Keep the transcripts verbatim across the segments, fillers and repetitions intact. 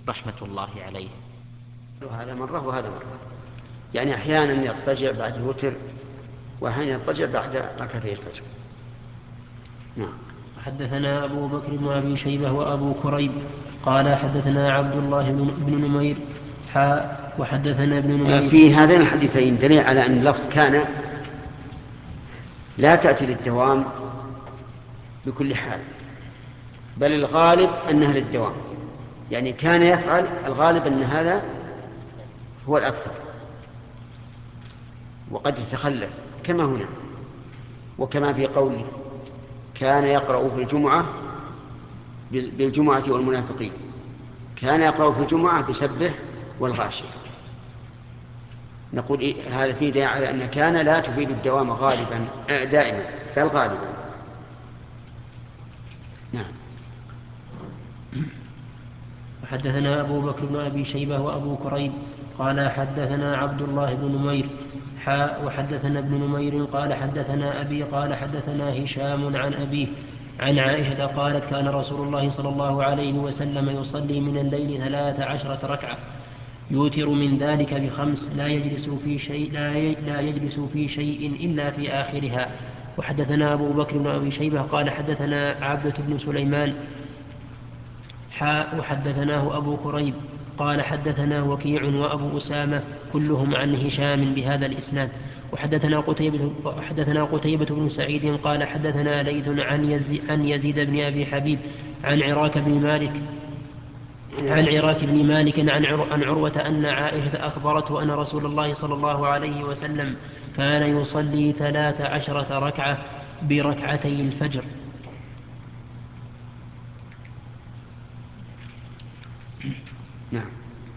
رحمة الله عليه. وهذا مرة وهذا مرة، يعني أحيانا يضطجع بعد الوتر وأحيانا يضطجع بعد ركعتي الفجر. نعم. حدثنا أبو بكر بن أبي شيبة وأبو كريب قال حدثنا عبد الله بن نمير حاء وحدثنا ابن نمير. في هذين الحديثين دليل على أن اللفظ كان لا تأتي للدوام بكل حال، بل الغالب أنها للدوام، يعني كان يفعل، الغالب أن هذا هو الأكثر، وقد يتخلف كما هنا، وكما في قوله كان يقرأ في الجمعة بالجمعة والمنافقين، كان يقرأ في الجمعة بسبح والغاشية. نقول إيه؟ هذا فيه دليل على أن كان لا تفيد الدوام غالبا دائما بل غالبا. نعم. وحدثنا أبو بكر بن أبي شيبة وأبو كريب قال حدثنا عبد الله بن نمير حاء وحدثنا ابن نمير قال حدثنا أبي قال حدثنا هشام عن أبيه عن عائشة قالت كان رسول الله صلى الله عليه وسلم يصلي من الليل ثلاث عشرة ركعة يوتر من ذلك بخمس لا يجلس في شيء, لا لا يجلس في شيء إلا في آخرها. وحدثنا أبو بكر بن أبي شيبة قال حدثنا عبدة بن سليمان حاء وحدثناه أبو كريب قال حدثنا وكيع وأبو أسامة كلهم عن هشام بهذا الإسناد. وحدثنا قتيبة, وحدثنا قتيبة بن سعيد قال حدثنا ليث عن, يزي عن يزيد بن أبي حبيب عن عراك بن مالك عن عراك بن مالك عن, عر عن عروة أن عائشة أخبرته أن رسول الله صلى الله عليه وسلم كان يصلي ثلاث عشرة ركعة بركعتي الفجر. نعم.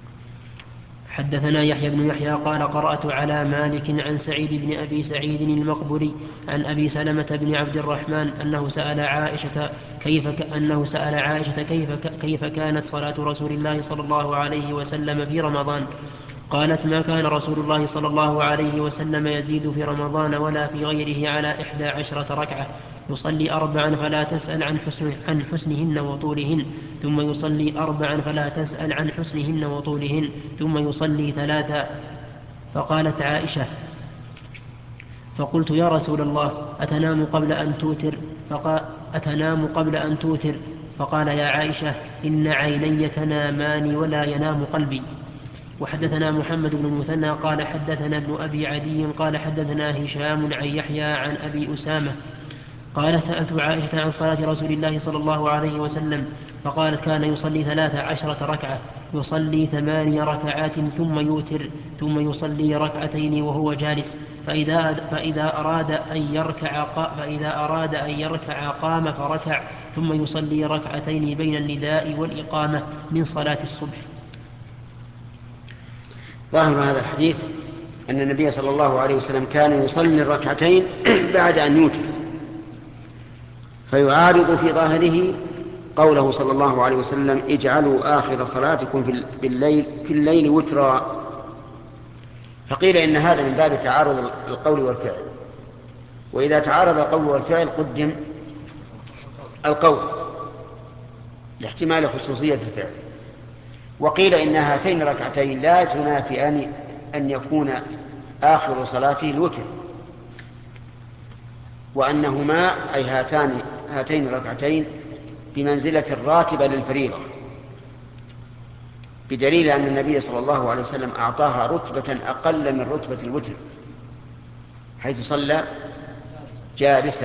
حدثنا يحيى بن يحيى قال قرأت على مالك عن سعيد بن أبي سعيد المقبري عن أبي سلمة بن عبد الرحمن أنه سأل عائشة كيف ك... أنه سأل عائشة كيف ك... كيف كانت صلاة رسول الله صلى الله عليه وسلم في رمضان. قالت ما كان رسول الله صلى الله عليه وسلم يزيد في رمضان ولا في غيره على إحدى عشرة ركعة يصلي أربعا فلا تسأل عن, حسن عن حسنهن وطولهن ثم يصلي أربعا فلا تسأل عن حسنهن وطولهن ثم يصلي ثلاثا. فقالت عائشة فقلت يا رسول الله أتنام قبل أن توتر فقال, أتنام قبل أن توتر فقال يا عائشة إن عيني تنامان ولا ينام قلبي. وحدثنا محمد بن المثنى قال حدثنا ابن أبي عدي قال حدثنا هشام عن يحيى عن أبي أسامة قال سألت عائشة عن صلاة رسول الله صلى الله عليه وسلم فقالت كان يصلي ثلاث عشرة ركعة يصلي ثماني ركعات ثم يوتر ثم يصلي ركعتين وهو جالس فإذا, فإذا, أراد أن يركع فإذا أراد أن يركع قام فركع ثم يصلي ركعتين بين النداء والإقامة من صلاة الصبح. ظاهر هذا الحديث أن النبي صلى الله عليه وسلم كان يصلي الركعتين بعد أن يوتر، فيعارض في ظاهره قوله صلى الله عليه وسلم اجعلوا آخر صلاتكم في الليل, في الليل وترا. فقيل إن هذا من باب تعارض القول والفعل، وإذا تعارض القول والفعل قدم القول لاحتمال خصوصية الفعل. وقيل إن هاتين الركعتين لا تنافيان أن يكون آخر صلاته الوتر، وأنهما أي هاتان هاتين الركعتين بمنزلة الراتبة للفريضة، بدليل أن النبي صلى الله عليه وسلم أعطاها رتبة أقل من رتبة الوتر، حيث صلى جالسا،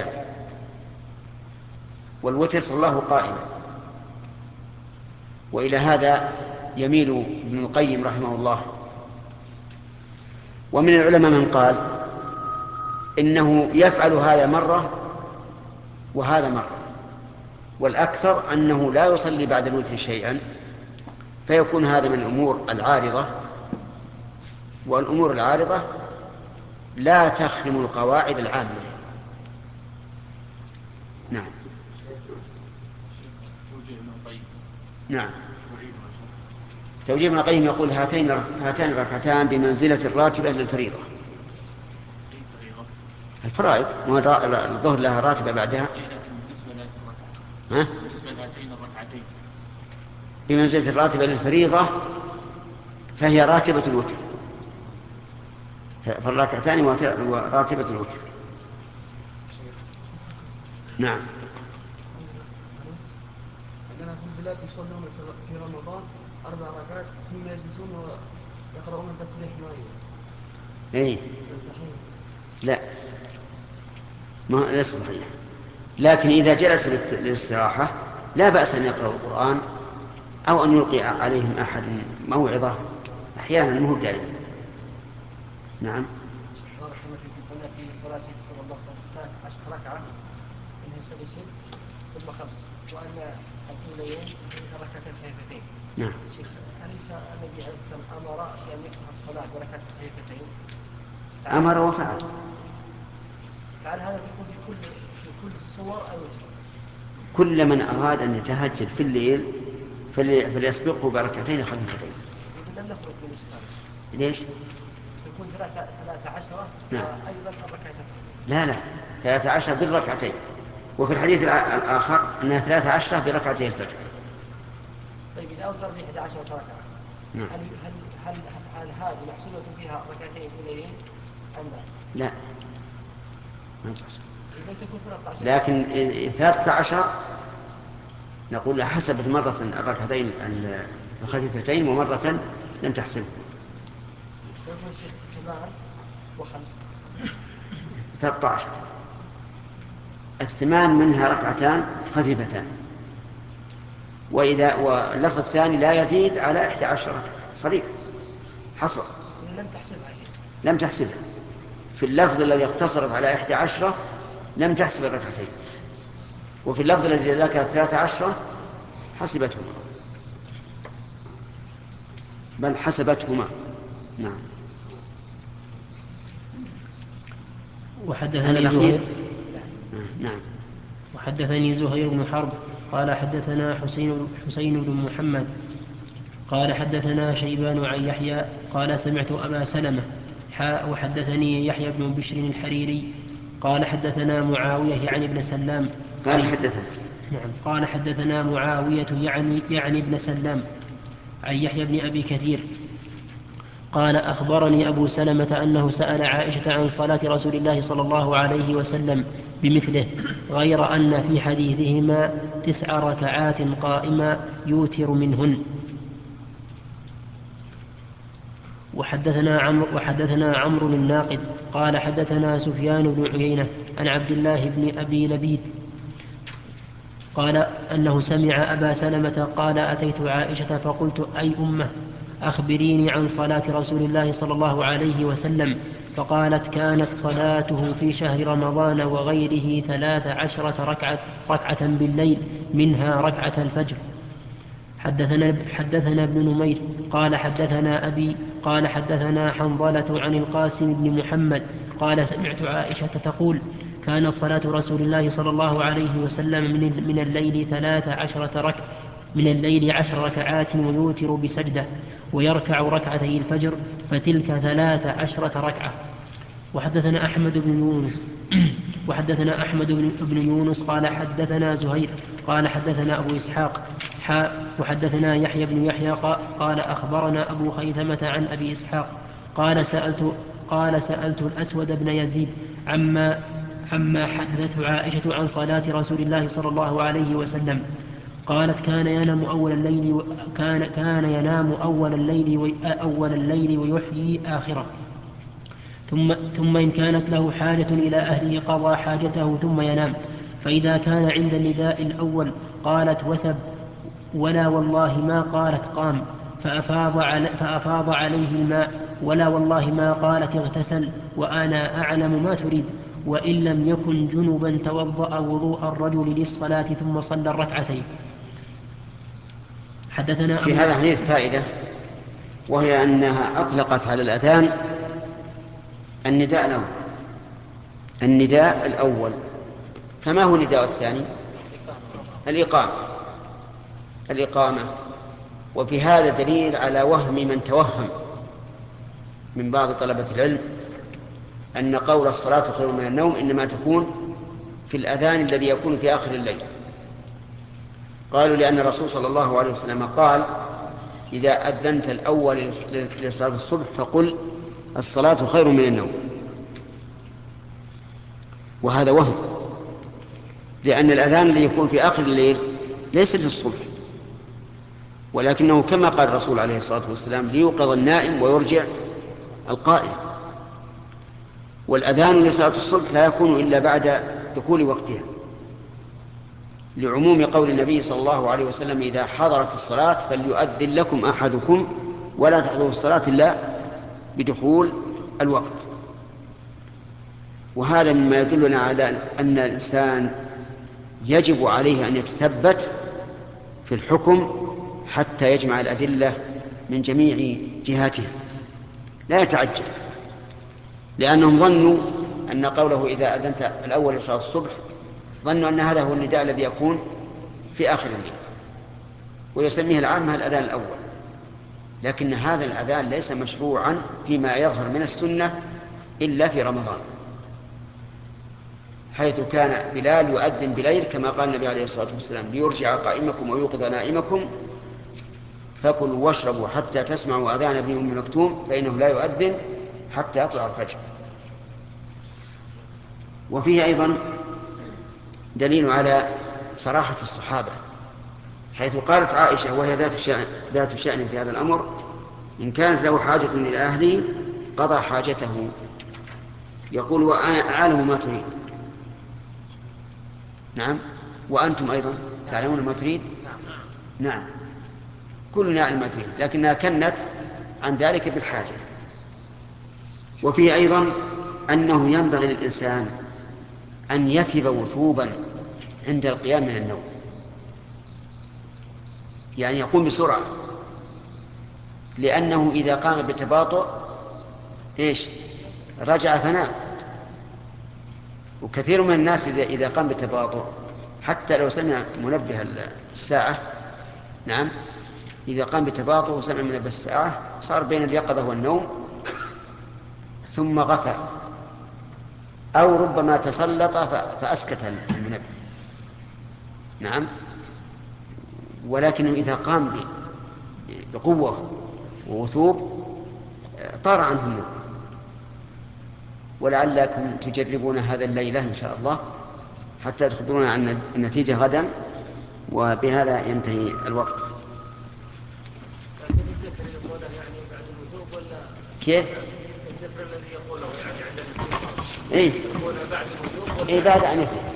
والوتر صلاه قائما. وإلى هذا يميل ابن القيم رحمه الله. ومن العلماء من قال إنه يفعل هذا مرة وهذا مرة، والأكثر أنه لا يصلي بعد الوتر شيئا، فيكون هذا من الأمور العارضة، والأمور العارضة لا تخرم القواعد العامة. نعم. نعم. توجيه ابن القيم يقول هاتين هاتان الركعتان بمنزلة الراتبة للفريضة. الفرائض الظهر لها راتبة بعدها. ها؟ بالنسبة لهاتين الركعتين بمنزلة الراتبة للفريضة فهي راتبة الوتر، فالركعتان راتبة الوتر. نعم. عندنا في البلاد يصلون في رمضان أربع ركعات ثم يجلسون ويقرؤون التسبيح معين. إيه؟ صحيح؟ لا، ما ليس صحيح. لكن إذا جلسوا للاستراحة لا بأس أن يقرأوا القرآن أو أن يلقي عليهم أحد موعظة أحيانا، مو دائما. نعم. بارك الله فيكم. قلنا في صلاة صلى الله عليه وسلم عشر ركعة أنه يصلي ست ثم خمس، وأن الأوليين ركعتين خفيفتين. نعم. شيخ، أليس النبي عليه الصلاة والسلام أمر أن يفتح الصلاة بركعتين خفيفتين؟ أمر وفعل. فعل هذا تكون في كل في كل صور الوتر. كل من أراد أن يتهجد في الليل فليسبقه بركعتين خفيفتين. إذا لم نخرج من الإشكال. ليش؟ يكون ثلاثة ثلاثة عشرة. نعم. وأيضا الركعتين. لا لا، ثلاثة عشر بالركعتين، وفي الحديث الآخر أنها ثلاثة عشر بركعتين الفجر. طيب إذا أوتر في إحدى عشرة ركعة. نعم. هل هل هل هل هذه محسوبة فيها ركعتين أوليين أم لا؟ لا، ما تحسب. إذا تكون ثلاثة عشر. لكن ثلاثة عشر نقول حسبت مرة الركعتين الخفيفتين ومرة لم تحسبه. يكون الشيخ ثمان وخمس. ثلاثة عشر الثمان منها ركعتان خفيفتان، وإذا واللفظ الثاني لا يزيد على إحدى عشر ركعة صريح حصر. لم تحسبها هي. لم تحسبها في اللفظ الذي اقتصرت على إحدى عشرة، لم تحسب الركعتين، وفي اللفظ الذي ذكرت ثلاثة عشرة حسبتهما، بل حسبتهما. نعم. وحدثني زهير. نعم. وحدثني زهير بن حرب قال حدثنا حسين حسين بن محمد قال حدثنا شيبان عن يحيى قال سمعت أبا سلمة حاء. وحدثني يحيى بن بشر الحريري قال حدثنا معاوية يعني ابن سلام قال حدثنا. نعم. قال حدثنا معاوية يعني يعني ابن سلام عن يحيى بن أبي كثير قال أخبرني أبو سلمة أنه سأل عائشة عن صلاة رسول الله صلى الله عليه وسلم بمثله، غير أن في حديثهما تسع ركعات قائمة يوتر منهن. وحدثنا عمرو وحدثنا عمرو الناقد قال حدثنا سفيان بن عيينة عن عبد الله بن أبي لبيد قال أنه سمع أبا سلمة قال أتيت عائشة فقلت أي أمه أخبريني عن صلاة رسول الله صلى الله عليه وسلم، فقالت كانت صلاته في شهر رمضان وغيره ثلاث عشرة ركعة, ركعة بالليل منها ركعة الفجر. حدثنا, حدثنا ابن نمير قال حدثنا أبي قال حدثنا حنظلة عن القاسم بن محمد قال سمعت عائشة تقول كانت صلاة رسول الله صلى الله عليه وسلم من الليل ثلاث عشرة ركعة من الليل عشر ركعات ويوتر بسجدة ويركع ركعتي الفجر فتلك ثلاث عشرة ركعة. وحدثنا أحمد بن يونس وحدثنا أحمد بن يونس قال حدثنا زهير قال حدثنا أبو إسحاق حاء. وحدثنا يحيى بن يحيى قال أخبرنا أبو خيثمة عن أبي إسحاق قال سألت قال سألت الأسود بن يزيد عما عما حدثته عائشة عن صلاة رسول الله صلى الله عليه وسلم قالت كان ينام أول الليل كان كان ينام أول الليل أول الليل ويحيي آخره، ثم ثم إن كانت له حاجة إلى أهله قضى حاجته ثم ينام، فإذا كان عند النداء الأول قالت وثب ولا والله ما قالت قام فأفاض, علي فأفاض عليه الماء ولا والله ما قالت اغتسل وأنا أعلم ما تريد، وإن لم يكن جنبا توضأ وضوء الرجل للصلاة ثم صلى الركعتين. حدثنا في هذا الحديث فائدة، وهي أنها أطلقت على الأذان النداء الأول النداء الأول فما هو النداء الثاني؟ الإقامة الإقامة وفي هذا دليل على وهم من توهم من بعض طلبة العلم أن قول الصلاة خير من النوم إنما تكون في الأذان الذي يكون في آخر الليل. قالوا لأن الرسول صلى الله عليه وسلم قال إذا أذنت الأول لصلاة الصبح فقل الصلاة خير من النوم، وهذا وهم، لأن الأذان اللي يكون في آخر الليل ليس للصبح، ولكنه كما قال الرسول عليه الصلاة والسلام ليوقظ النائم ويرجع القائم. والأذان لصلاة الصبح لا يكون إلا بعد دخول وقتها، لعموم قول النبي صلى الله عليه وسلم إذا حضرت الصلاة فليؤذن لكم أحدكم ولا تحضروا الصلاة إلا بدخول الوقت. وهذا مما يدلنا على أن الإنسان يجب عليه أن يتثبت في الحكم حتى يجمع الأدلة من جميع جهاتها، لا يتعجل، لأنهم ظنوا أن قوله إذا أذنت الأول لصلاة الصبح ظنوا أن هذا هو النداء الذي يكون في آخر الليل، ويسميه العامة الأذان الأول، لكن هذا الأذان ليس مشروعا فيما يظهر من السنة إلا في رمضان، حيث كان بلال يؤذن بليل كما قال النبي عليه الصلاة والسلام ليرجع قائمكم ويوقظ نائمكم فكلوا واشربوا حتى تسمعوا أذان ابن أم مكتوم فإنه لا يؤذن حتى يطلع الفجر. وفيه أيضا دليل على صراحة الصحابة، حيث قالت عائشة وهي ذات شأن, ذات شأن في هذا الأمر إن كانت له حاجة إلى أهله قضى حاجته، يقول وأنا أعلم ما تريد. نعم، وأنتم أيضا تعلمون ما تريد. نعم، كلنا يعلم ما تريد، لكنها كنت عن ذلك بالحاجة. وفيه أيضا أنه ينبغي للإنسان أن يثب وثوبا عند القيام من النوم، يعني يقوم بسرعة، لأنه إذا قام بتباطؤ إيش رجع فنام. وكثير من الناس إذا إذا قام بتباطؤ حتى لو سمع منبه الساعة، نعم، إذا قام بتباطؤ وسمع منبه الساعة صار بين اليقظة والنوم ثم غفل، أو ربما تسلط فأسكت المنبه. نعم، ولكنه إذا قام بقوة ووثوب طار عنه النوم. ولعلكم تجربون هذا الليلة إن شاء الله حتى تخبرون عن النتيجة غدا، وبهذا ينتهي الوقت. كيف؟ الذكر الذي يقوله يعني عند الاستيقاظ إيه؟ يقول بعد الوضوء إيه بعد أن يفعل.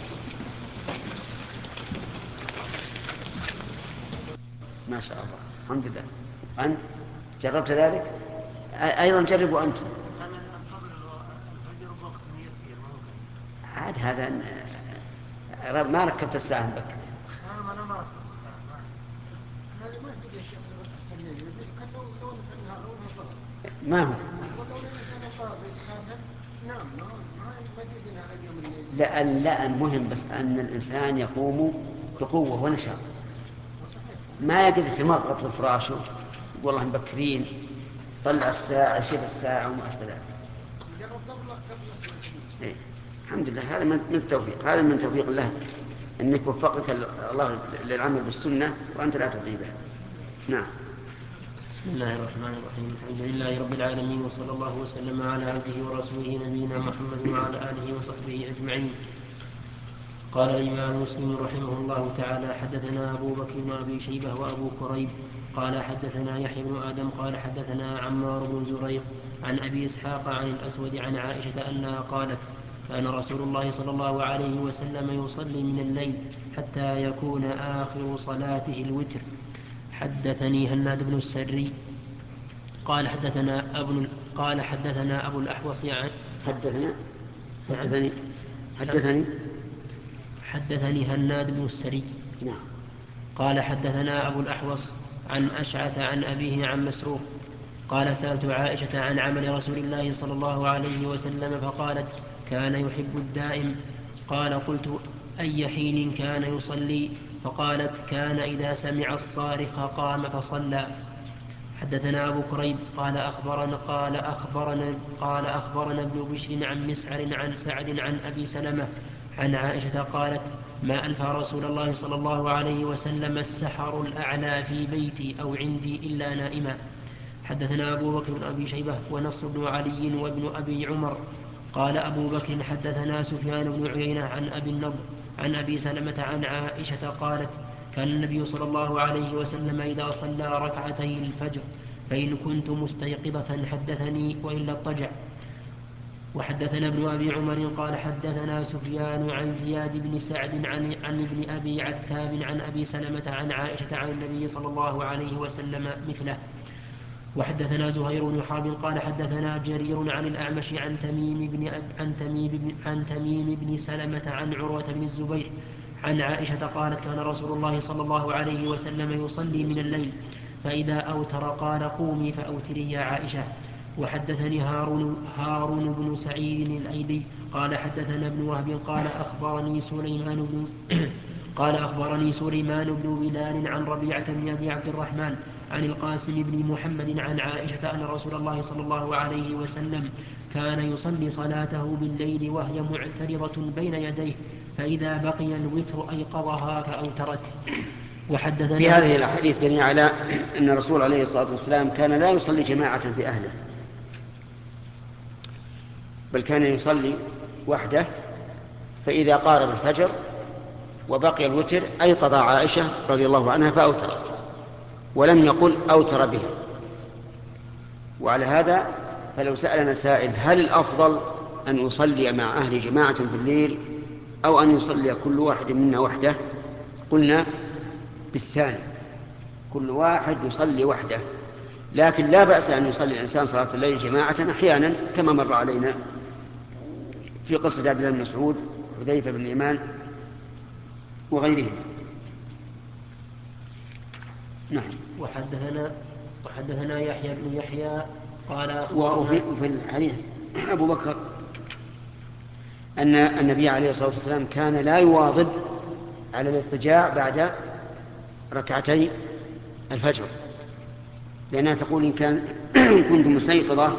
ما شاء الله، الحمد لله. أنت جربت ذلك؟ أيضا جربوا أنتم. عاد هذا ما ركبت الساعة مبكر. ما هو لا لا المهم بس أن الإنسان يقوم بقوة ونشاط، ما يقدر يتمغط في فراشه والله مبكرين طلع الساعة شوف الساعة وما أشبه ذلك. إيه. الحمد لله، هذا من التوفيق، هذا من توفيق الله أنك وفقك الله للعمل بالسنة وأنت لا تضيع بها. نعم. بسم الله الرحمن الرحيم، الحمد لله رب العالمين، وصلى الله وسلم على عبده ورسوله نبينا محمد وعلى آله وصحبه أجمعين. قال الإمام مسلم رحمه الله تعالى: حدثنا أبو بكر بن أبي شيبة وأبو كريب قال حدثنا يحيى بن آدم قال حدثنا عمار بن زريق عن أبي إسحاق عن الأسود عن عائشة أنها قالت: كان رسول الله صلى الله عليه وسلم يصلي من الليل حتى يكون آخر صلاته الوتر. حدثني هناد بن السري قال حدثنا أبو قال حدثنا أبو الأحوص عن حدثنا حدثني حدثني حدثني هناد بن السري نعم. قال حدثنا أبو الأحوص عن أشعث عن أبيه عن مسروق قال: سألت عائشة عن عمل رسول الله صلى الله عليه وسلم فقالت: كان يحب الدائم. قال: قلت: أي حين كان يصلي؟ فقالت: كان إذا سمع الصارخ قام فصلى. حدثنا أبو كريب قال أخبرنا قال أخبرنا قال أخبرنا ابن بشر عن مسعر عن سعد عن أبي سلمة عن عائشة قالت: ما ألفى رسول الله صلى الله عليه وسلم السحر الأعلى في بيتي أو عندي إلا نائما. حدثنا أبو بكر بن أبي شيبة ونصر بن علي وابن أبي عمر قال أبو بكر حدثنا سفيان بن عيينة عن أبي النضر عن أبي سلمة عن عائشة قالت كان النبي صلى الله عليه وسلم إذا صلى ركعتي الفجر فإن كنت مستيقظة حدثني وإلا اضطجع. وحدثنا ابن أبي عمر قال حدثنا سفيان عن زياد بن سعد عن, عن ابن أبي عتاب عن أبي سلمة عن عائشة عن النبي صلى الله عليه وسلم مثله. وحدثنا زهير بن حرب قال حدثنا جرير عن الأعمش عن تميم بن عن تميم بن, عن تميم بن سلمة عن عروة بن الزبير عن عائشة قالت كان رسول الله صلى الله عليه وسلم يصلي من الليل فإذا أوتر قال قومي فأوتري يا عائشة. وحدثني هارون, هارون بن سعيد الأيلي قال حدثنا ابن وهب قال أخبرني سليمان بن قال أخبرني سليمان بن بلال عن ربيعة بن أبي عبد الرحمن عن القاسم بن محمد عن عائشة أن رسول الله صلى الله عليه وسلم كان يصلي صلاته بالليل وهي معترضة بين يديه فإذا بقي الوتر أيقظها فأوترت. وحدثنا في هذه الأحاديث يعني على أن الرسول عليه الصلاة والسلام كان لا يصلي جماعة في أهله، بل كان يصلي وحده، فإذا قارب الفجر وبقي الوتر أيقظ عائشة رضي الله عنها فأوترت، ولم يقل أوتر بها. وعلى هذا فلو سألنا سائل هل الأفضل أن يصلي مع أهل جماعة في الليل أو أن يصلي كل واحد منا وحده، قلنا بالثاني، كل واحد يصلي وحده، لكن لا بأس أن يصلي الإنسان صلاة الليل جماعة أحيانا كما مر علينا في قصة عبد الله بن مسعود وحذيفة بن اليمان وغيرهم. نعم. وحدثنا وحدثنا يحيى بن يحيى قال وفي في الحديث أبو بكر أن النبي عليه الصلاة والسلام كان لا يواظب على الاضطجاع بعد ركعتي الفجر، لأنها تقول إن كان كنت مستيقظة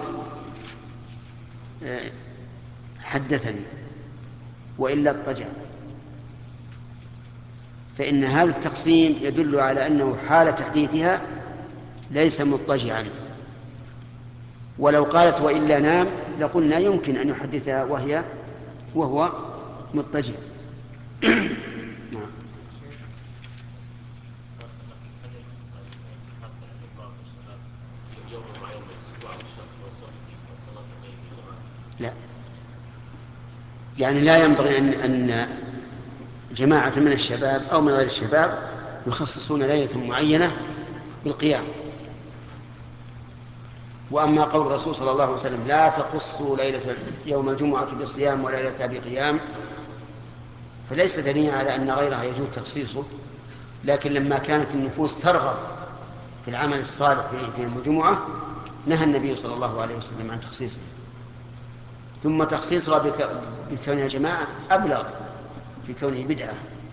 حدثني وإلا اضطجع، فإن هذا التقسيم يدل على أنه حال تحديثها ليس مضطجعا. ولو قالت وإلا نام لقلنا يمكن أن يحدثها وهي وهو مضطجع. لا، يعني لا ينبغي أن, أن جماعة من الشباب أو من غير الشباب يخصصون ليلة معينة بالقيام. وأما قول الرسول صلى الله عليه وسلم لا تخصوا ليلة يوم الجمعة بصيام وليلة بقيام، فليس دليلا على أن غيرها يجوز تخصيصه، لكن لما كانت النفوس ترغب في العمل الصالح في يوم الجمعة نهى النبي صلى الله عليه وسلم عن تخصيصه. ثم تخصيصها بكونها جماعة أبلغ في كونه بدعة.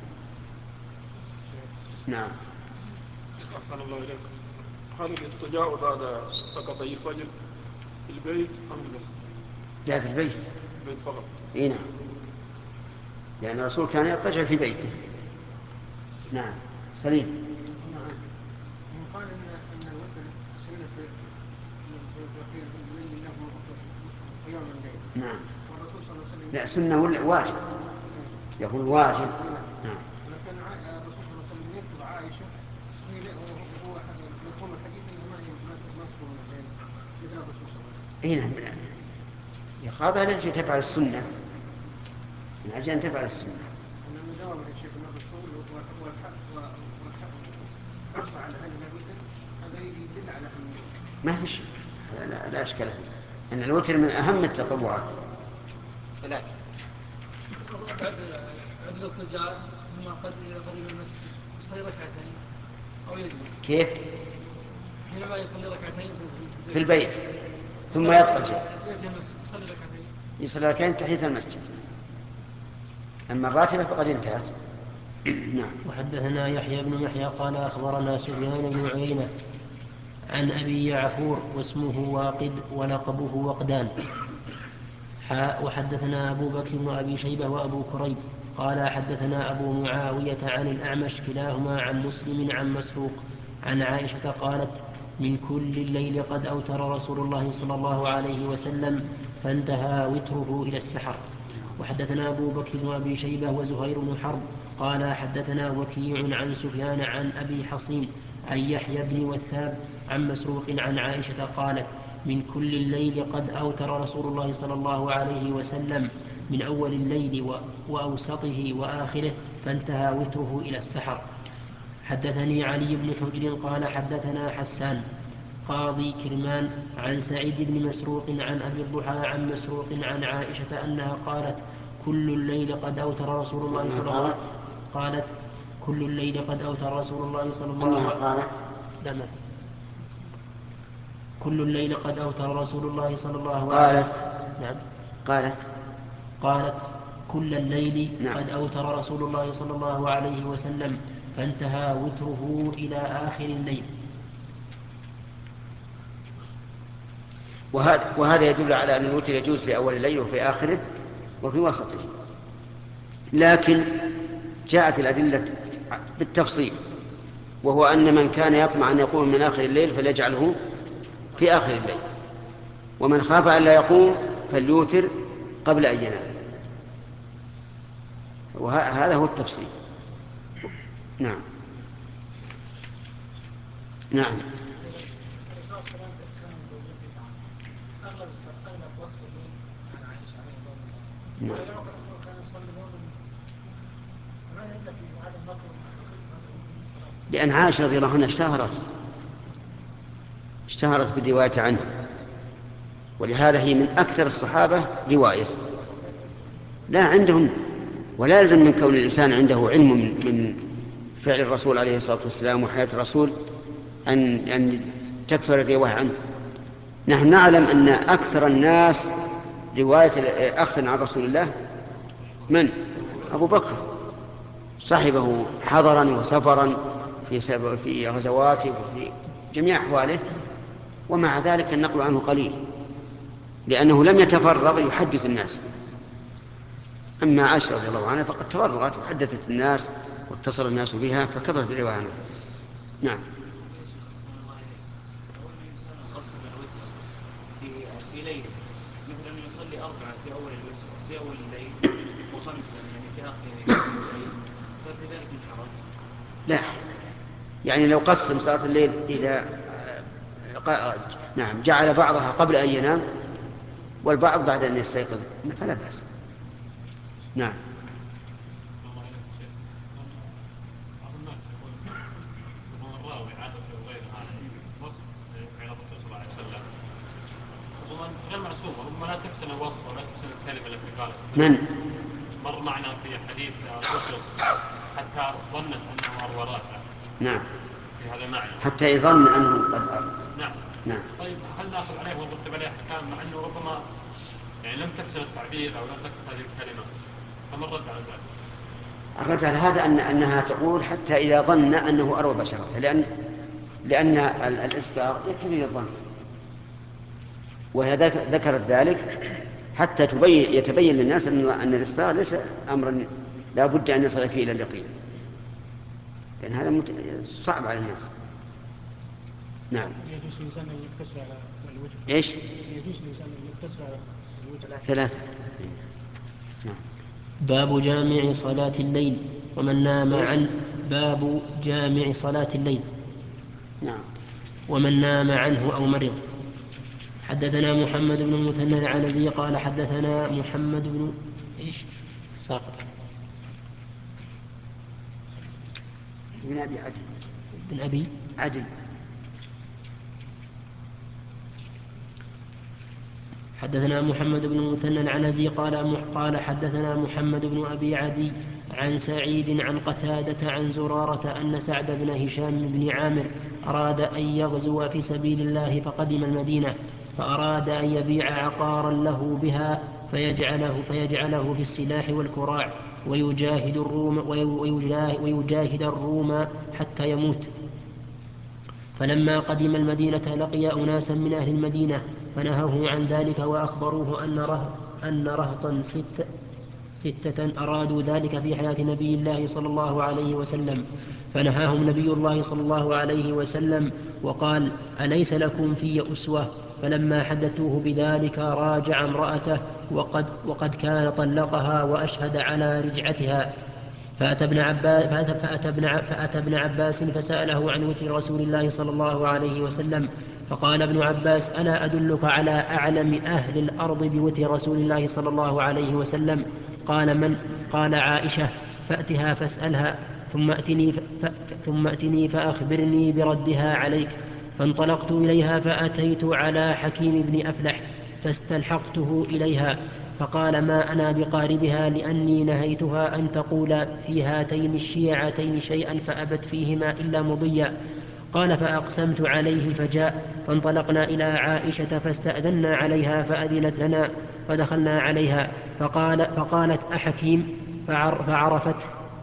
نعم. أحسن الله إليك. هل الاضطجاع بعد ركعتي الفجر في البيت أم في المسجد؟ لا، في البيت. البيت فقط. إيه نعم، لأن الرسول كان يضطجع في بيته. نعم. سليم. نعم. يقال أن أن الوتر سنة في الليل له قيام الليل. نعم. والرسول صلى الله عليه وسلم لا، سنة ولا واجب؟ يقول واجب. نعم. ولكن الرسول صلى الله عليه وسلم يكتب عائشة وهو يقوم الحديث أنه ما تكون الليل مثل الرسول صلى الله عليه وسلم. إيه نعم. يقاضها لأجل تفعل السنة، من أجل أن تفعل السنة. أنه دوام الشيخ من الرسول والحرص على هذه الوتر هذا يدل على أهميته. ما في شيء، هذا لا, لا أشكال فيه، أن الوتر من أهم التطوعات. ثلاثة. بعد بعد الاضطجاع ثم قد قدم المسجد يصلي ركعتين أو يجلس. كيف؟ حينما يصلي ركعتين في البيت ثم يضطجع يأتي المسجد يصلي ركعتين يصلي ركعتين تحية المسجد. أما الراتبة فقد انتهت. نعم. وحدثنا يحيى بن يحيى قال أخبرنا سفيان بن عيينة عن أبي يعفور واسمه واقد ولقبه وقدان. وحدثنا أبو بكر بن أبي شيبة وأبو كريب قال حدثنا أبو معاوية عن الأعمش كلاهما عن مسلم عن مسروق عن عائشة قالت من كل الليل قد أوتر رسول الله صلى الله عليه وسلم فانتهى وتره إلى السحر. وحدثنا أبو بكر وأبي شيبة وزهير بن حرب قال حدثنا وكيع عن سفيان عن أبي حصين عن يحيى بن وثاب عن مسروق عن عائشة قالت من كل الليل قد أوتر رسول الله صلى الله عليه وسلم من أول الليل وأوسطه وآخره فانتهى وتره إلى السحر. حدثني علي بن حجر قال حدثنا حسان قاضي كرمان عن سعيد بن مسروق عن أبي الضحى عن مسروق عن عائشة أنها قالت كل الليل قد أوتر رسول الله صلى الله عليه وسلم قالت كل الليل قد أوتر رسول الله صلى الله عليه وسلم قالت لا ما كل الليل قد أوتر رسول الله صلى الله عليه وسلم قالت نعم قالت قالت كل الليل نعم. قد أوتر رسول الله صلى الله عليه وسلم فانتهى وتره إلى آخر الليل. وهذا, وهذا يدل على أن الوتر يجوز في أول الليل وفي آخره وفي وسطه، لكن جاءت الأدلة بالتفصيل، وهو أن من كان يطمع أن يقوم من آخر الليل فليجعله في آخر الليل، ومن خاف أن لا يقوم فليوتر قبل أن ينام، وهذا هو التفصيل. نعم نعم نعم. لأن عائشة رضي الله عنها اشتهرت اشتهرت بالرواية عنه، ولهذا هي من أكثر الصحابة رواية. لا عندهم، ولا يلزم من كون الإنسان عنده علم من فعل الرسول عليه الصلاة والسلام وحياة الرسول أن أن تكثر الرواية عنه. نحن نعلم أن أكثر الناس رواية أخذا عن رسول الله من؟ أبو بكر، صاحبه حضرا وسفرا في في غزواته وفي جميع أحواله، ومع ذلك النقل عنه قليل لأنه لم يتفرغ يحدث الناس. أما عائشة رضي الله عنها فقد تفرغت وحدثت الناس واتصل الناس بها فكثرت الرواية عنها. نعم. في ليل مثل أن يصلي أربعة في أول الوتر في أول الليل وخمسة يعني في آخر الليل، ففي ذلك من حرج؟ لا، يعني لو قسم صلاة الليل إلى نعم جعل بعضها قبل أن ينام والبعض بعد أن يستيقظ فلا بأس. نعم. غير معصومة، ربما لا تحسن الوصف ولا تحسن الكلمة التي قالت. من؟ مر معنا في حديث الرسل حتى ظنت أنه أروى راسه. نعم. في هذا المعنى. حتى يظن أنه قد أروى. نعم. نعم. طيب هل نأخذ عليه ونرتب عليه أحكام مع أنه ربما يعني لم تحسن التعبير أو لم تحسن هذه الكلمة؟ فما الرد على ذلك؟ الرد على هذا أن أنها تقول حتى إذا ظن أنه أروى بشرته، لأن لأن الإسباغ يكفي الظن، وهي ذكرت ذلك حتى تبين يتبين للناس أن أن الإسباغ ليس أمرا لا بد أن يصل فيه إلى اليقين، لأن هذا صعب على الناس. نعم. يجوز الإنسان أن يقتصر على الوتر. إيش؟ يجوز الإنسان أن يقتصر على الوتر. ثلاثة. نعم. باب جامع صلاة الليل ومن نام عن باب جامع صلاة الليل. نعم. ومن نام عنه أو مرض. حدثنا محمد بن المثنى العنزي قال حدثنا محمد بن إيش ساقط بن أبي عدل بن أبي عدل. حدثنا محمد بن المثنى العنزي قال قال حدثنا محمد بن أبي عدي عن سعيد عن قتادة عن زرارة أن سعد بن هشام بن عامر أراد أن يغزو في سبيل الله فقدم المدينة، فأراد أن يبيع عقارا له بها فيجعله, فيجعله في السلاح والكراع ويجاهد الروم, ويجاهد الروم حتى يموت. فلما قدم المدينة لقي أناسا من أهل المدينة فنهوه عن ذلك وأخبروه أن, ره أن رهطا ست ستة أرادوا ذلك في حياة نبي الله صلى الله عليه وسلم فنهاهم نبي الله صلى الله عليه وسلم وقال أليس لكم في أسوة؟ فلما حدثوه بذلك راجع امرأته وقد, وقد كان طلقها وأشهد على رجعتها. فأتى ابن عباس, فأتى ابن, فأتى ابن عباس فسأله عن وتر رسول الله صلى الله عليه وسلم فقال ابن عباس ألا أدلك على أعلم أهل الأرض بوتر رسول الله صلى الله عليه وسلم؟ قال من؟ قال عائشة فأتها فاسألها ثم أتني, ثم أتني فأخبرني بردها عليك. فانطلقت إليها فأتيت على حكيم بن أفلح فاستلحقته إليها فقال ما أنا بقاربها لأني نهيتها أن تقول في هاتين الشيعتين شيئا فأبت فيهما إلا مضيا. قال فأقسمت عليه فجاء فانطلقنا إلى عائشة فاستأذنا عليها فأذنت لنا فدخلنا عليها فقال فقالت أحكيم؟ فعرفت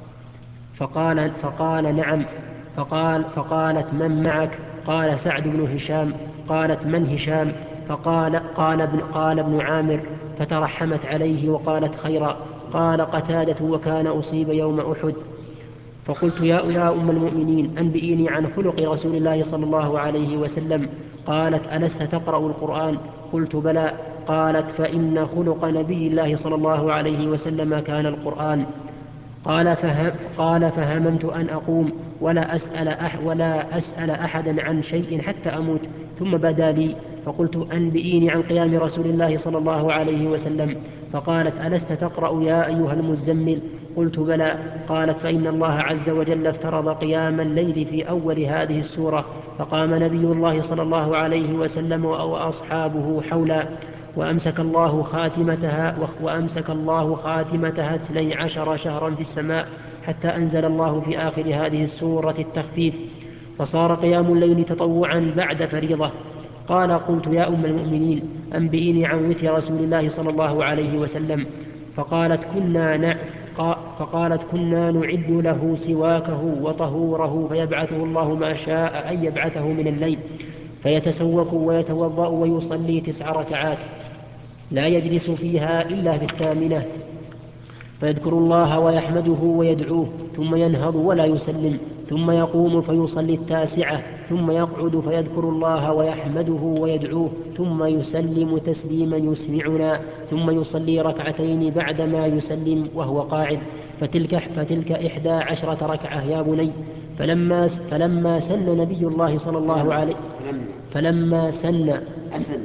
فقال, فقال نعم. فقال فقالت من معك؟ قال سعد بن هشام. قالت من هشام؟ فقال قال ابن, قال ابن عامر. فترحمت عليه وقالت خيرا. قال قتادة وكان أصيب يوم أحد. فقلت يا, يا أم المؤمنين أنبئيني عن خلق رسول الله صلى الله عليه وسلم. قالت ألست تقرأ القرآن؟ قلت بلى. قالت فإن خلق نبي الله صلى الله عليه وسلم كان القرآن. قال, فهم قال فهممت أن أقوم ولا أسأل, أح ولا أسأل أحدا عن شيء حتى أموت ثم بدا لي فقلت أنبئيني عن قيام رسول الله صلى الله عليه وسلم. فقالت ألست تقرأ يا أيها المزمل؟ قلت بلى. قالت فإن الله عز وجل افترض قيام الليل في أول هذه السورة فقام نبي الله صلى الله عليه وسلم وأصحابه حولا وأمسك الله خاتمتها وأمسك الله خاتمتها اثني عشر شهرا في السماء حتى أنزل الله في آخر هذه السورة التخفيف فصار قيام الليل تطوعا بعد فريضة. قال قلت يا أم المؤمنين أنبئيني عن وتر رسول الله صلى الله عليه وسلم. فقالت كنا نع... فقالت كنا نعد له سواكه وطهوره فيبعثه الله ما شاء أن يبعثه من الليل فيتسوك ويتوضأ ويصلي تسع ركعات لا يجلس فيها إلا في الثامنة فيذكر الله ويحمده ويدعوه ثم ينهض ولا يسلم ثم يقوم فيصلي التاسعة ثم يقعد فيذكر الله ويحمده ويدعوه ثم يسلم تسليما يسمعنا ثم يصلي ركعتين بعدما يسلم وهو قاعد فتلك, فتلك إحدى عشرة ركعة يا بني. فلما, فلما سن نبي الله صلى الله عليه فلما سن أسن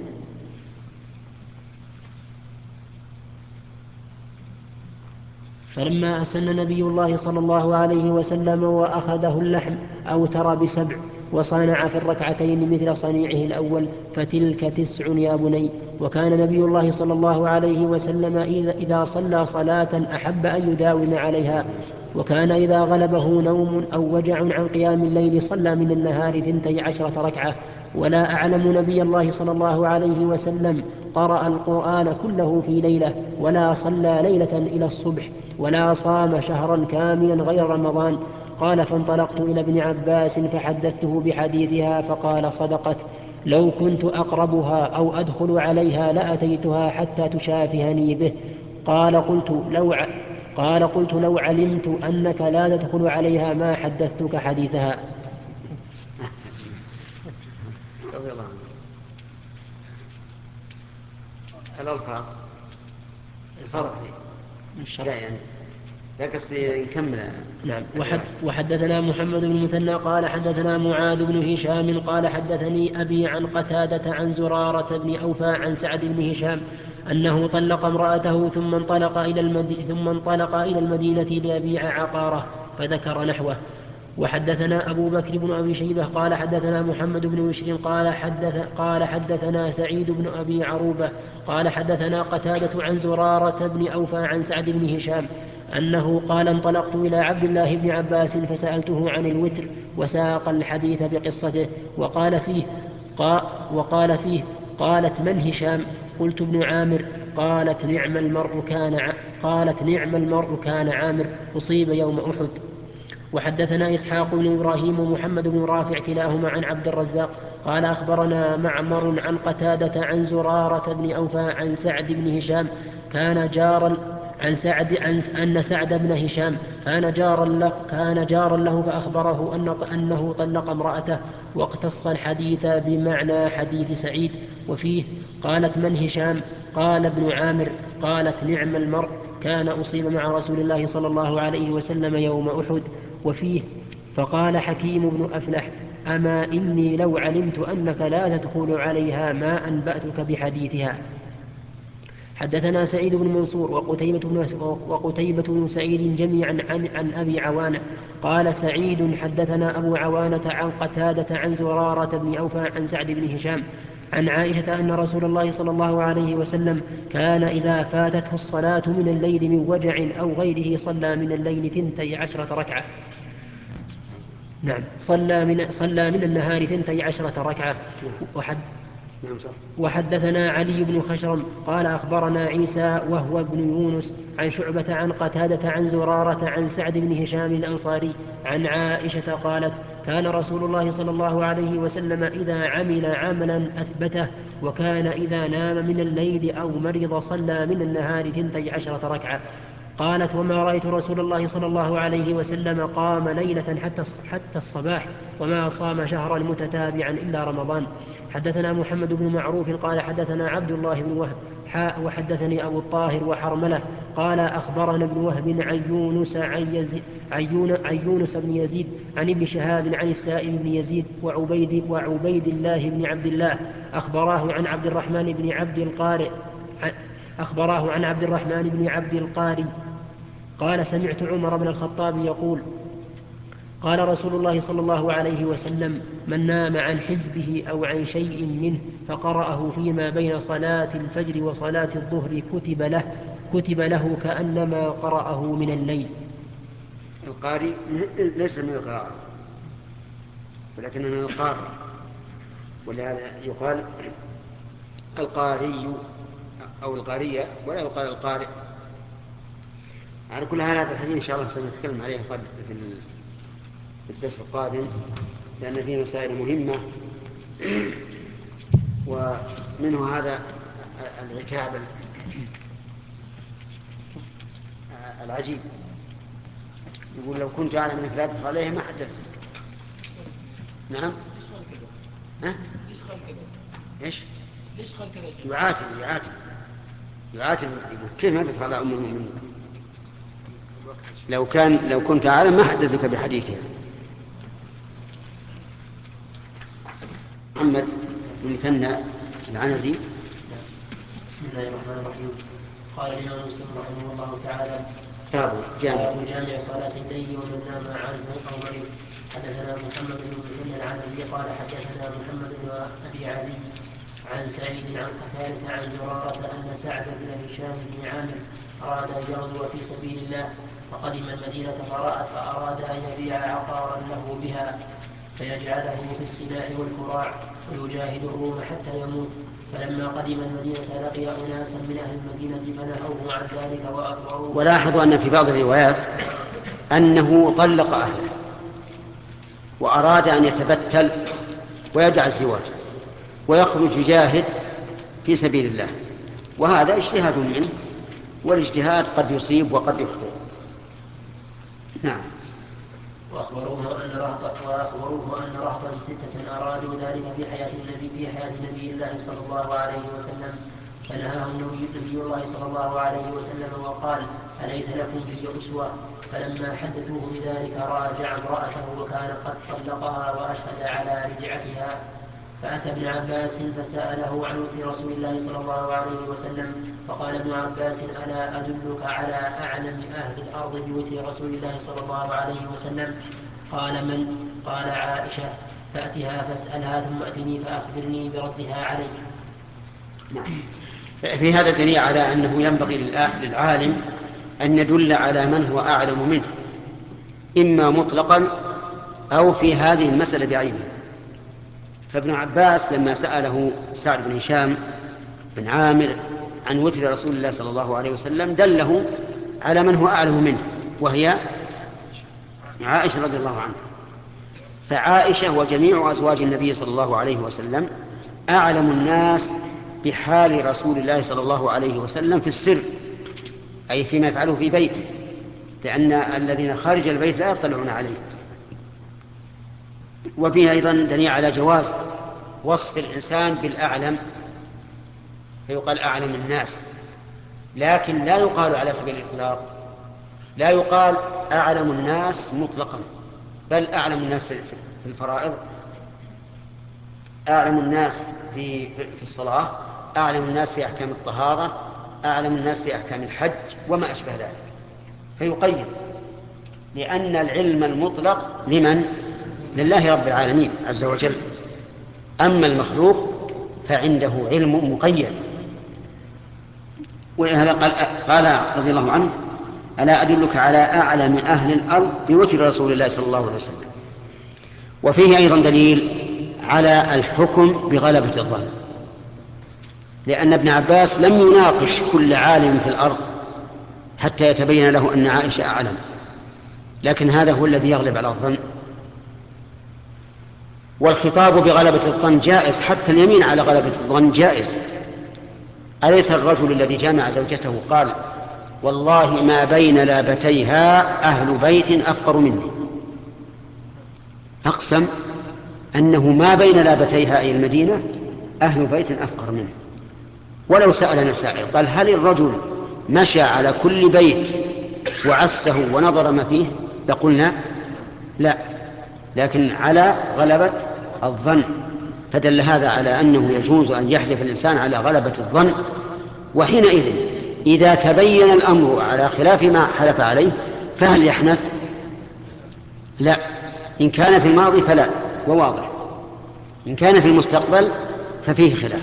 فلما أسن نبي الله صلى الله عليه وسلم وأخذه اللحم أوتر بسبع وصانع في الركعتين مثل صنيعه الأول فتلك تسع يا بني. وكان نبي الله صلى الله عليه وسلم إذا صلى صلاة أحب أن يداوم عليها وكان إذا غلبه نوم أو وجع عن قيام الليل صلى من النهار ثنتي عشرة ركعة. ولا أعلم نبي الله صلى الله عليه وسلم قرأ القرآن كله في ليلة ولا صلى ليلة إلى الصبح ولا صام شهرا كاملا غير رمضان. قال فانطلقت إلى ابن عباس فحدثته بحديثها فقال صدقت لو كنت أقربها أو أدخل عليها لأتيتها حتى تشافهني به. قال قلت لو ع... قال قلت لو علمت أنك لا تدخل عليها ما حدثتك حديثها. رضي الله عنه. الألفاظ الفرق لا يعني لا قصدي نكمل. نعم. وحد وحدثنا محمد بن المثنى قال حدثنا معاذ بن هشام قال حدثني أبي عن قتادة عن زرارة بن أوفى عن سعد بن هشام أنه طلق امرأته ثم انطلق إلى المدينة ثم انطلق إلى المدينة ليبيع عقاره فذكر نحوه. وحدثنا أبو بكر بن أبي شيبة قال حدثنا محمد بن بشر قال, حدث قال حدثنا سعيد بن أبي عروبة قال حدثنا قتادة عن زرارة بن أوفى عن سعد بن هشام أنه قال انطلقت إلى عبد الله بن عباس فسألته عن الوتر وساق الحديث بقصته وقال فيه, قال وقال فيه قالت من هشام؟ قلت ابن عامر. قالت نعم المرء كان قالت نعم المرء كان عامر أصيب يوم أحد. وحدثنا إسحاق بن إبراهيم ومحمد بن رافع كلاهما عن عبد الرزاق قال أخبرنا معمر عن قتادة عن زرارة بن أوفى عن سعد بن هشام كان جارا عن سعد عن أن سعد بن هشام كان جارا له كان جارا له فأخبره أن أنه طلق امرأته، واقتص الحديث بمعنى حديث سعيد. وفيه قالت: من هشام؟ قال: ابن عامر. قالت: نعم المرء، كان أصيب مع رسول الله صلى الله عليه وسلم يوم أحد. وفيه فقال حكيم بن أفلح: أما إني لو علمت أنك لا تدخل عليها ما أنبأتك بحديثها. حدثنا سعيد بن منصور وقتيبة بن, وقتيبة بن سعيد جميعا عن, عن أبي عوانة. قال سعيد: حدثنا أبو عوانة عن قتادة عن زرارة بن أوفى عن سعد بن هشام عن عائشة أن رسول الله صلى الله عليه وسلم كان إذا فاتته الصلاة من الليل من وجع أو غيره صلى من الليل ثنتي عشرة ركعة. نعم، صلى من, صلى من النهار ثنتي عشرة ركعة. وحد وحدثنا علي بن خشرم قال أخبرنا عيسى وهو ابن يونس عن شعبة عن قتادة عن زرارة عن سعد بن هشام الأنصاري عن عائشة قالت: كان رسول الله صلى الله عليه وسلم إذا عمل عملا أثبته، وكان إذا نام من الليل أو مرض صلى من النهار ثنتي عشرة ركعة. قالت: وما رأيت رسول الله صلى الله عليه وسلم قام ليلة حتى الصباح، وما صام شهرا متتابعا إلا رمضان. حدثنا محمد بن معروف قال حدثنا عبد الله بن وهب حاء وحدثني أبو الطاهر وحرملة قال أخبرنا ابن وهب عن يونس عن يونس بن يزيد عن ابن شهاب عن السائب بن يزيد وعبيد, وعبيد الله بن عبد الله أخبراه عن عبد الرحمن بن عبد القارئ أخبراه عن عبد الرحمن بن عبد القاري قال: سمعت عمر بن الخطاب يقول: قال رسول الله صلى الله عليه وسلم: من نام عن حزبه أو عن شيء منه فقرأه فيما بين صلاة الفجر وصلاة الظهر كتب له كتب له كأنما قرأه من الليل. القارئ ليس من القراءة ولكن من القارئ، ولهذا يقال القارئ أو القارية ولا يقال القارئ. على كل حال هذا الحديث إن شاء الله سنتكلم عليه في الدرس القادم، لأن فيه مسائل مهمة، ومنه هذا العتاب العجيب. يقول: لو كنت أعلم أنك لا تدخل عليه ما حدثت. نعم. ها؟ ليش قال كذا؟ إيش؟ ليش قال كذا؟ يعاتب يعاتب يعاتب يقول: كيف ما تدخل على أم المؤمنين؟ لو كان لو كنت أعلم ما حدثك بحديثها. محمد بن مثنى العنزي. بسم الله الرحمن الرحيم. قال الإمام مسلم رحمه الله تعالى: باب جامع جامع صلاة الليل ومن نام عنه أو مرض. حدثنا محمد بن مثنى العنزي قال حدثنا محمد بن أبي علي عن سعيد عن قتادة عن زرارة أن سعد بن هشام بن عامر أراد أن يغزو في سبيل الله، فقدم المدينة فأراد أن يبيع عقارا له بها فيجعله في السلاح والكراع ويجاهد الروم حتى يموت. فلما قدم المدينة لقي أناسا من أهل المدينة فنهوه عن ذلك وأخبروه. ولاحظوا أن في بعض الروايات أنه طلق أهله وأراد أن يتبتل ويدع الزواج ويخرج يجاهد في سبيل الله، وهذا اجتهاد منه، والاجتهاد قد يصيب وقد يخطئ. نعم. وأخبروه أن رهطا وأخبروه أن رهطا ستة أرادوا ذلك في حياة النبي في حياة نبي الله صلى الله عليه وسلم، فنهاه نبي الله صلى الله عليه وسلم وقال: أليس لكم في أسوة؟ فلما حدثوه بذلك راجع امرأته وكان قد طلقها وأشهد على رجعتها، فأتى ابن عباس فسأله عن وتر رسول الله صلى الله عليه وسلم، فقال ابن عباس: ألا أدلك على أعلم أهل الأرض بوتر رسول الله صلى الله عليه وسلم؟ قال: من؟ قال: عائشة. فأتها فاسألها ثم أتني فأخبرني بردها عليك. في هذا دليل على أنه ينبغي للعالم أن يدل على من هو أعلم منه، إما مطلقا أو في هذه المسألة بعينها. فابن عباس لما سأله سعد بن هشام بن عامر عن وتر رسول الله صلى الله عليه وسلم دله على من هو أعلم منه، وهي عائشة رضي الله عنها. فعائشة وجميع أزواج النبي صلى الله عليه وسلم أعلم الناس بحال رسول الله صلى الله عليه وسلم في السر، أي فيما يفعله في بيته، لأن الذين خارج البيت لا يطلعون عليه. وفيه أيضا دليل على جواز وصف الإنسان بالأعلم، فيقال أعلم الناس، لكن لا يقال على سبيل الإطلاق، لا يقال أعلم الناس مطلقا، بل أعلم الناس في الفرائض، أعلم الناس في في الصلاة، أعلم الناس في أحكام الطهارة، أعلم الناس في أحكام الحج وما أشبه ذلك. فيقيد، لأن العلم المطلق لمن؟ لله رب العالمين عز وجل. أما المخلوق فعنده علم مقيد. ولهذا قال, قال رضي الله عنه: ألا أدلك على أعلم أهل الأرض بوتر رسول الله صلى الله عليه وسلم. وفيه أيضا دليل على الحكم بغلبة الظن، لأن ابن عباس لم يناقش كل عالم في الأرض حتى يتبين له أن عائشة أعلم، لكن هذا هو الذي يغلب على الظن. والخطاب بغلبة الظن جائز، حتى اليمين على غلبة الظن جائز. أليس الرجل الذي جامع زوجته قال: والله ما بين لابتيها أهل بيت أفقر مني؟ أقسم أنه ما بين لابتيها أي المدينة أهل بيت أفقر منه. ولو سألنا سائل قال: هل الرجل مشى على كل بيت وعسه ونظر ما فيه؟ لقلنا لا، لكن على غلبة الظن. فدل هذا على أنه يجوز أن يحلف الإنسان على غلبة الظن. وحينئذ إذا تبين الأمر على خلاف ما حلف عليه فهل يحنث؟ لا. إن كان في الماضي فلا، وواضح. إن كان في المستقبل ففيه خلاف.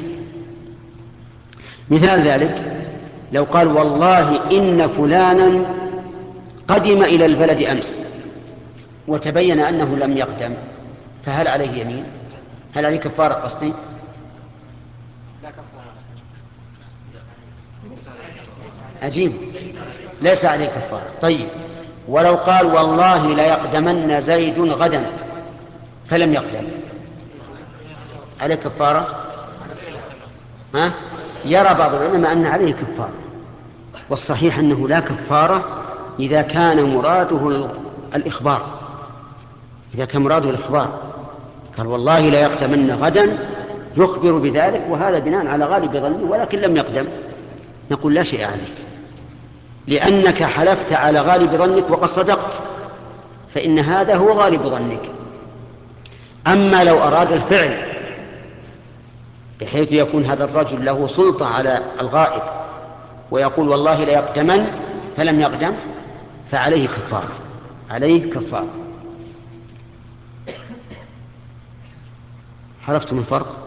مثال ذلك لو قال: والله إن فلانا قدم إلى البلد أمس، وتبين أنه لم يقدم، فهل عليه يمين؟ هل عليه كفارة قصدي؟ أجيب: ليس عليه كفارة. طيب، ولو قال: والله لا يقدمن زيد غدا، فلم يقدم، عليه كفارة؟ ها؟ يرى بعض العلماء أن عليه كفارة، والصحيح أنه لا كفارة إذا كان مراده الإخبار. إذا كان مراده الإخبار قال: والله لا يقدمن غدا، يخبر بذلك، وهذا بناء على غالب ظنه، ولكن لم يقدم، نقول: لا شيء عليك، لأنك حلفت على غالب ظنك وقد صدقت، فإن هذا هو غالب ظنك. أما لو أراد الفعل بحيث يكون هذا الرجل له سلطة على الغائب ويقول: والله لا يقدمن، فلم يقدم، فعليه كفارة، عليه كفارة. عرفتم الفرق؟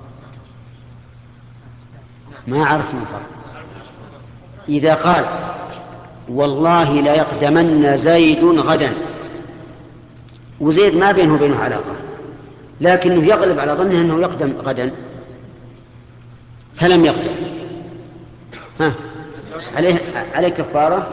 ما عرفتم الفرق. إذا قال: والله لا يقدمن زيد غدا، وزيد ما بينه وبينه علاقة، لكنه يغلب على ظنه أنه يقدم غدا فلم يقدم، ها عليه عليه كفارة؟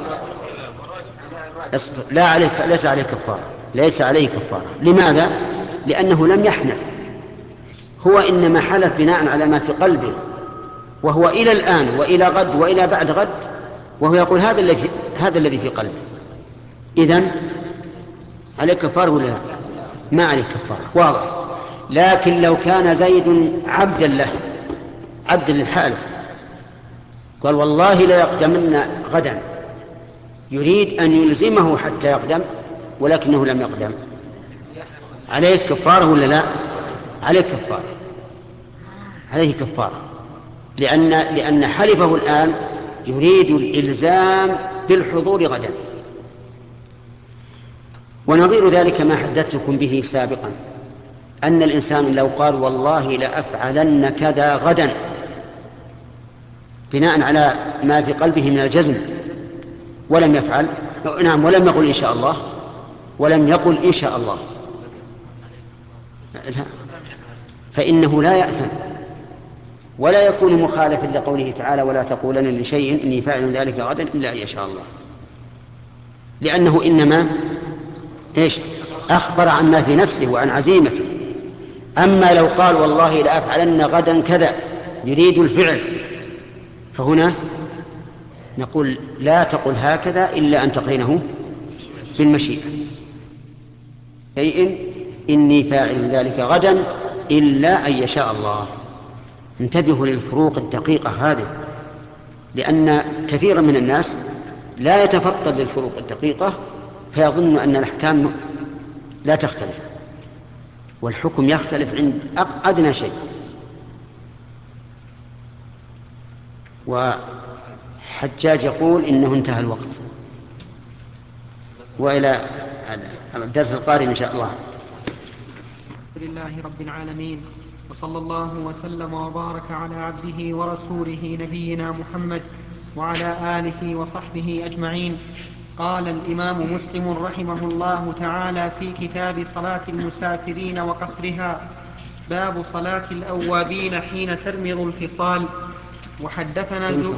لا عليه، ليس عليه كفارة، ليس عليه كفارة. لماذا؟ لأنه لم يحنث، هو إنما حلف بناء على ما في قلبه، وهو إلى الآن وإلى غد وإلى بعد غد وهو يقول هذا الذي في هذا الذي في قلبه. إذن عليه كفارة ولا لا؟ ما عليه كفارة، واضح. لكن لو كان زيد عبدا له، عبدا للحالف، قال: والله لا يقدمن غدا، يريد أن يلزمه حتى يقدم ولكنه لم يقدم، عليه كفارة ولا لا؟ عليه كفارة، عليه كفارة، لأن لأن حلفه الآن يريد الإلزام بالحضور غدا. ونظير ذلك ما حدثتكم به سابقا، أن الإنسان لو قال: والله لأفعلن كذا غدا، بناء على ما في قلبه من الجزم، ولم يفعل، نعم، ولم يقل إن شاء الله، ولم يقل إن شاء الله، فإنه لا يأثم ولا يكون مخالفا لقوله تعالى: ولا تقولن لشيء إني فاعل ذلك غدا إلا أن يشاء الله، لأنه إنما إيش؟ أخبر عما في نفسه وعن عزيمته. أما لو قال: والله لأفعلن غدا كذا، يريد الفعل، فهنا نقول لا تقل هكذا إلا أن تقرنه بالمشيئة، أي إن إني فاعل ذلك غدا إلا أن يشاء الله. انتبهوا للفروق الدقيقة هذه، لأن كثيرا من الناس لا يتفطن للفروق الدقيقة فيظن أن الأحكام لا تختلف، والحكم يختلف عند أدنى شيء. وحجاج يقول إنه انتهى الوقت، وإلى الدرس القادم إن شاء الله. لله رب العالمين، وصلى الله وسلم وبارك على عبده ورسوله نبينا محمد وعلى آله وصحبه أجمعين. قال الإمام مسلم رحمه الله تعالى في كتاب صلاة المسافرين وقصرها: باب صلاة الأوابين حين ترمض الفصال. وحدثنا زو...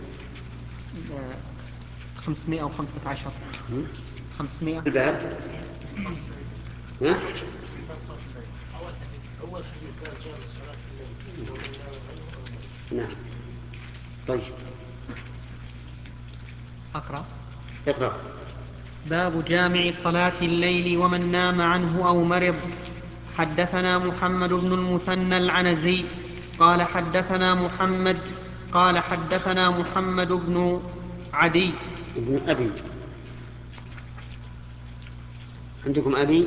خمسمائة وخمسة عشر خمسمائة الباب أول حديث باب جامع صلاة الليل. نعم. طيب أقرأ. اقرأ. باب جامع صلاة الليل ومن نام عنه أو مرض. حدثنا محمد بن المثنى العنزي قال حدثنا محمد قال حدثنا محمد بن عدي ابن أبي. عندكم أبي؟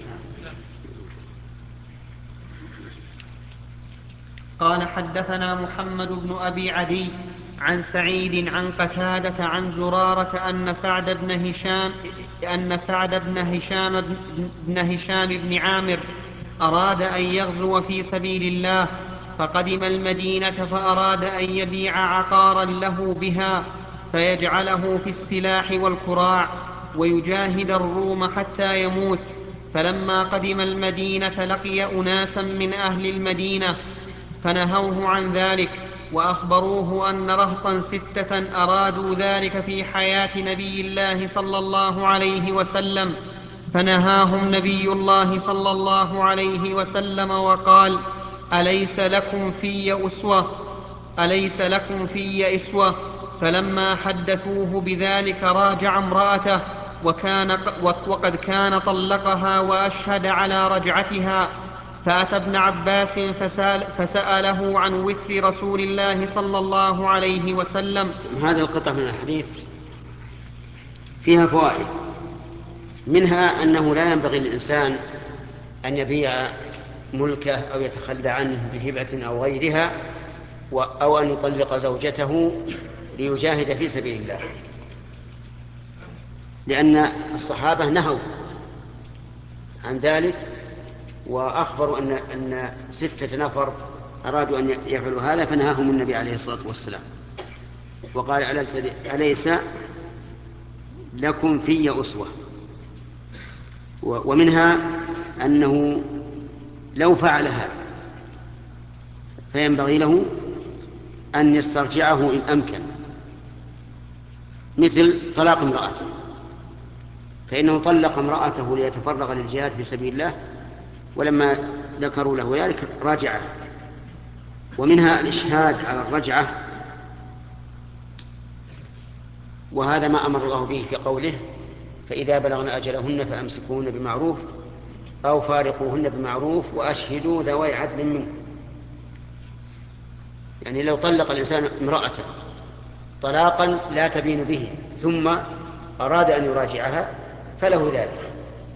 قال حدثنا محمد بن أبي عدي عن سعيد عن قتادة عن زرارة أن سعد بن هشام أن سعد بن هشام بن هشام بن عامر أراد أن يغزو في سبيل الله، فقدم المدينة فأراد أن يبيع عقارا له بها فيجعله في السلاح والكراع ويجاهد الروم حتى يموت. فلما قدم المدينة لقي أناسا من أهل المدينة فنهوه عن ذلك، وأخبروه أن رهطا ستة أرادوا ذلك في حياة نبي الله صلى الله عليه وسلم، فنهاهم نبي الله صلى الله عليه وسلم وقال: أليس لكم في أسوة أليس لكم في إسوة؟ فلما حدثوه بذلك راجع امرأته، وكان وقد كان طلقها وأشهد على رجعتها، فأتى ابن عباس فسأل فسأله عن وتر رسول الله صلى الله عليه وسلم. هذه القطعة من الحديث فيها فوائد، منها أنه لا ينبغي للإنسان أن يبيع ملكه أو يتخلى عنه بهبة أو غيرها، أو أن يطلق زوجته ليجاهد في سبيل الله، لأن الصحابة نهوا عن ذلك، وأخبروا أن أن ستة نفر أرادوا أن يفعلوا هذا فنهاهم النبي عليه الصلاة والسلام وقال: أليس لكم في أسوة. ومنها أنه لو فعل هذا فينبغي له أن يسترجعه إن أمكن، مثل طلاق امرأته، فإنه طلق امرأته ليتفرغ للجهاد في سبيل الله، ولما ذكروا له ذلك راجعه. ومنها الإشهاد على الرجعة، وهذا ما أمر الله به في قوله: فإذا بلغن أجلهن فأمسكوهن بمعروف أو فارقوهن بمعروف وأشهدوا ذوي عدل منكم. يعني لو طلق الإنسان امرأته طلاقا لا تبين به ثم أراد أن يراجعها فله ذلك،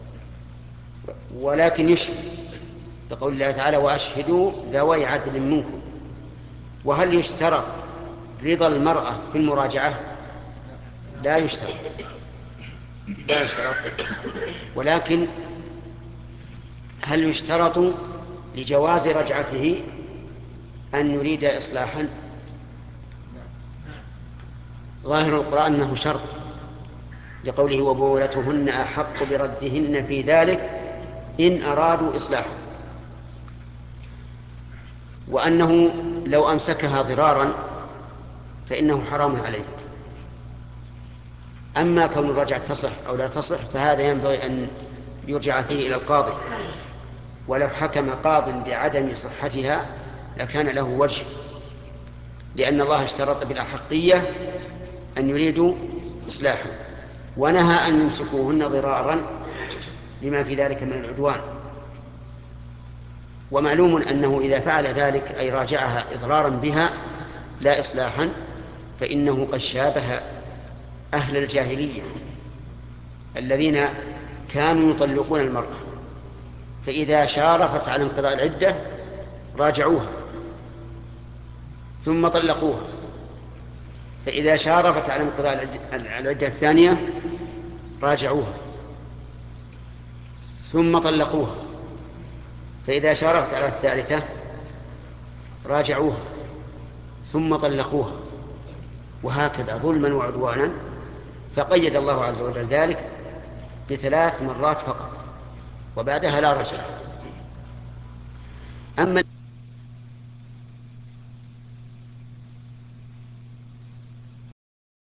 ولكن يشهد لقول الله تعالى: وأشهدوا ذوي عدل منكم. وهل يشترط رضا المرأة في المراجعة؟ لا يشترط لا يشترط ولكن هل يشترط لجواز رجعته أن يريد إصلاحا؟ ظاهر القرآن أنه شرط، لقوله: وبولتهن أحق بردهن في ذلك إن أرادوا إصلاحا، وأنه لو أمسكها ضرارا فإنه حرام عليه. أما كون الرجعة تصح أو لا تصح فهذا ينبغي أن يرجع فيه إلى القاضي، ولو حكم قاض بعدم صحتها لكان له وجه، لأن الله اشترط بالأحقية أن يريدوا إصلاحا، ونهى أن يمسكوهن ضرارا لما في ذلك من العدوان. ومعلوم أنه إذا فعل ذلك أي راجعها إضرارا بها لا إصلاحا فإنه قد شابه أهل الجاهلية الذين كانوا يطلقون المرأة، فإذا شارفت على انقضاء العدة راجعوها ثم طلقوها، فإذا شارفت على انقضاء العدة الثانية راجعوها ثم طلقوها، فإذا شارفت على الثالثة راجعوها ثم طلقوها، وهكذا ظلما وعدوانا. فقيد الله عز وجل ذلك بثلاث مرات فقط، وبعدها لا رجعة. أما